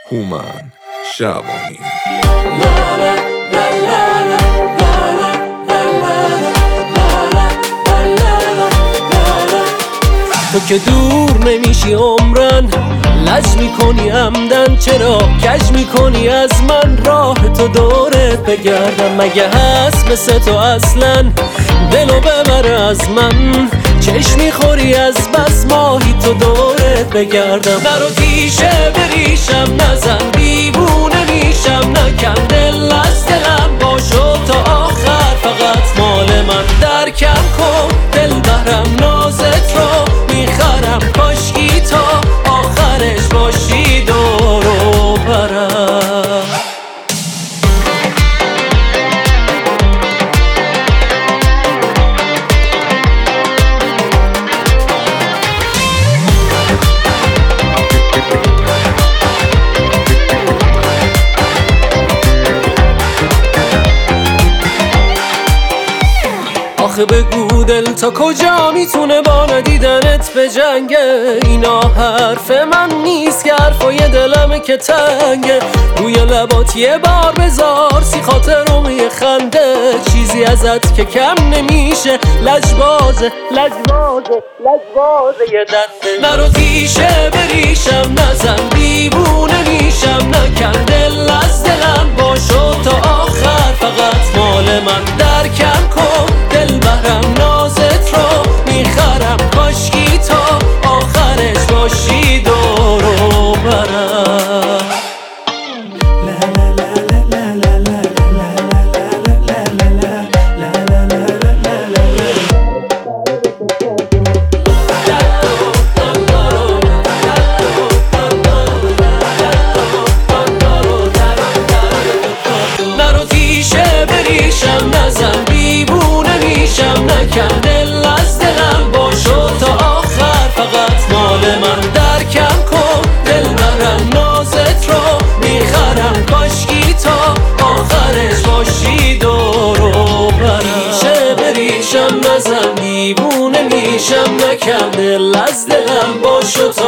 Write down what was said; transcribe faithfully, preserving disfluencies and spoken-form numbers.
هومن شعبانی. تو که دور نمیشی عمرن، لج میکنی عمدن، چرا کج میکنی از من؟ راه تو دورت بگردم، مگه هست مثل تو اصلا؟ دلو ببر از من، چشم میخوری از بس ماهی تو دورت بگردم. نرو تیشه بریشم نزن، دیوونه میشم، نکن دل از دلم، باشو تا آخر فقط مال من. درکم کن دل برم نازت رو میخرم، کاشکی تا آخرش باشی دور و برم. آخه بگو دل تا کجا میتونه با ندیدنت به جنگه؟ اینا حرف من نیست که حرفای دلمه که تنگه. روی لبات یه بار بذار سی خاطرم یه خنده، چیزی ازت که کم نمیشه، لجبازه لجبازه لجبازه یه دنده. نرو تیشه بریشم نزن، دیوونه میشم، نکن دل از دلم، باشو تا آخر فقط مال من. درکم کن دل برم نازت رو میخرم، کاشکی تا آخرش باشی دور و برم. نرو تیشه بریشم نزن، دیوونه میشم، نکن دل از دلم، باشو تا آخر فقط مال من. درکم کن دل برم نازت رو میخرم، کاشکی تا آخرش باشی دور و برم. تیشه بریشم نزن، دیوونه میشم، نکن دل از دلم، باشو تا